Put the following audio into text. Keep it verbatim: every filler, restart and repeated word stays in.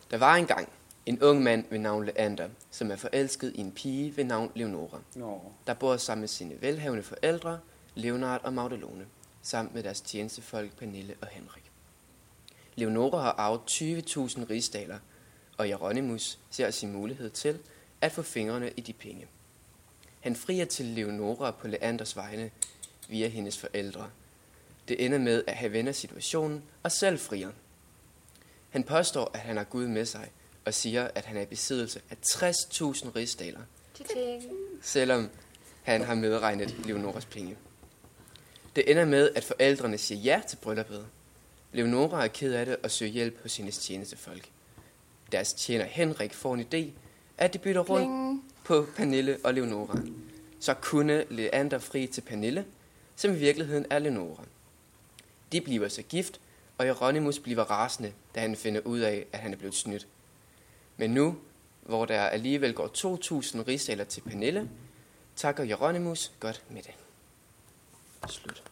Der var engang en ung mand ved navn Leander, som er forelsket i en pige ved navn Leonora, Nå. der bor sammen med sine velhavende forældre, Leonard og Magdalene, sammen med deres tjenestefolk Pernille og Henrik. Leonora har arvet tyve tusind rigsdaler, og Hieronymus ser sin mulighed til at få fingrene i de penge. Han frier til Leonora på Leanders vegne via hendes forældre. Det ender med, at han vender situationen og selv frier. Han påstår, at han har Gud med sig, og siger, at han er i besiddelse af tres tusind rigsdaler, selvom han har medregnet Leonoras penge. Det ender med, at forældrene siger ja til brylluppet. Leonora er ked af det og søger hjælp hos hendes tjenestefolk. Deres tjener Henrik får en idé, at de bytter rundt Kling. på Pernille og Leonora. Så kunne Leander fri til Pernille, som i virkeligheden er Leonora. De bliver så gift, og Hieronymus bliver rasende, da han finder ud af, at han er blevet snydt. Men nu, hvor der alligevel går to tusind rigsdaler til Pernille, takker Hieronymus godt med det. Slut.